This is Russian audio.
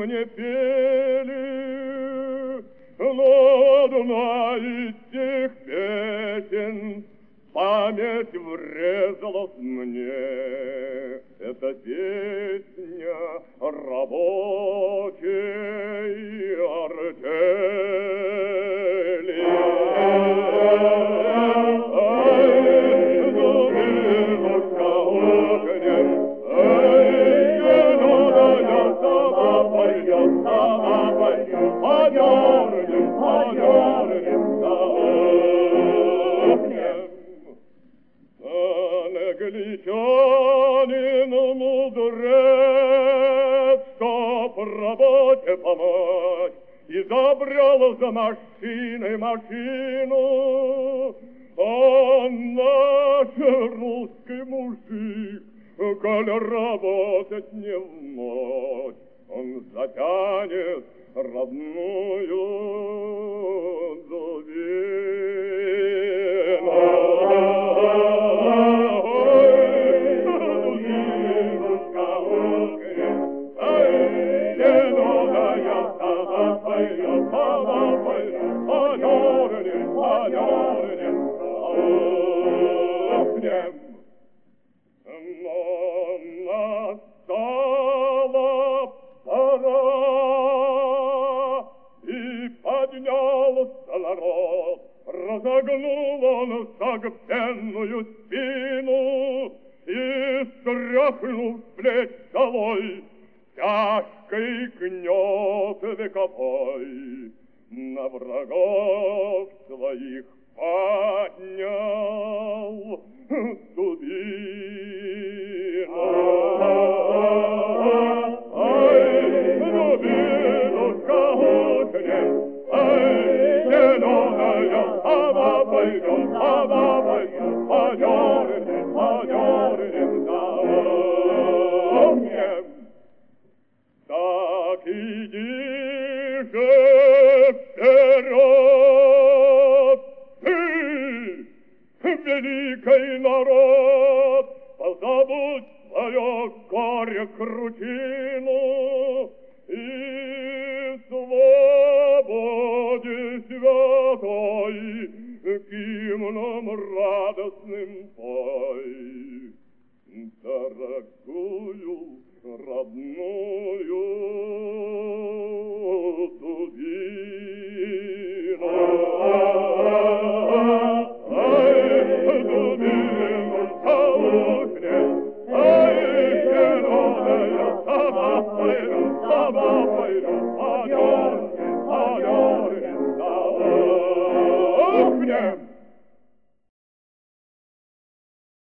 мне пели, но одна из тех песен в память врезалась мне. Это песня рабочей артели. Англичанин мудрец, чтоб работе помочь, изобрел за машиной машину. А наш русский мужик, коль работать не в мочь, он затянет родную дубину. Настала пора, и поднялся народ, разогнул он согбенную спину и, стряхнув с плеч долой тяжкий гнет вековой, на врагов своих поднял дубину. Ай, дубинушка ухнем, ай, зеленая сама пойдем, подернем, да умнем. Так иди же вперед, ты, великий народ, позабудь свое горе крутину и свободе святой гимном радостным пой. Дорогую родную дубину. Ай, дубинушка ухнем, ай, зеленая сама пойдем, подернем, да ухнем.